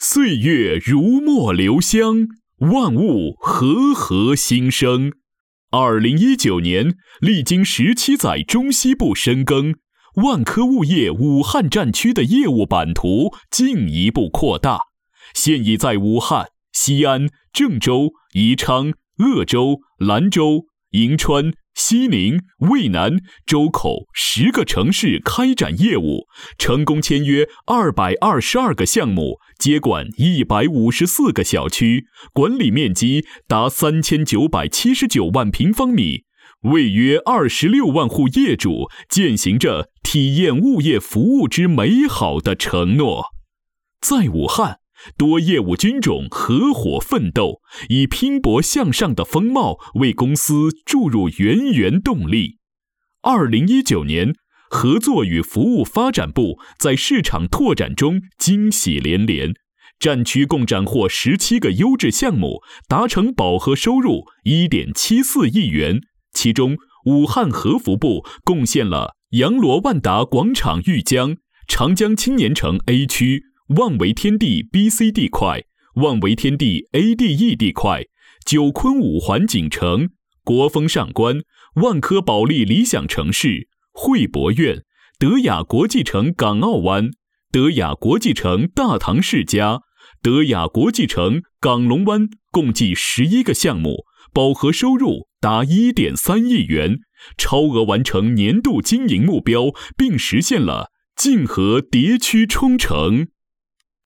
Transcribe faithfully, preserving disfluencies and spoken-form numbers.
岁月如墨留香，万物和和兴生。二零一九年，历经十七载中西部深耕，万科物业武汉战区的业务版图进一步扩大，现已在武汉、西安、郑州、宜昌、鄂州、兰州、银川、西宁、渭南、周口十个城市开展业务，成功签约二百二十二个项目，接管一百五十四个小区，管理面积达三千九百七十九万平方米，为约二十六万户业主践行着体验物业服务之美好的承诺。在武汉，多业务军种合伙奋斗，以拼搏向上的风貌为公司注入源源动力。二零一九年，合作与服务发展部在市场拓展中惊喜连连，战区共斩获十七个优质项目，达成饱和收入 一点七四亿元。其中，武汉合服部贡献了洋螺万达广场豫江、长江青年城 A 区、万维天地 B C 地块、万维天地 A D E 地块、九昆五环锦城、国风上关、万科保利理想城市、汇博苑、德雅国际城港澳湾、德雅国际城大唐世家、德雅国际城港龙湾，共计十一个项目，饱和收入达 一点三亿元，超额完成年度经营目标，并实现了泾河蝶区冲城。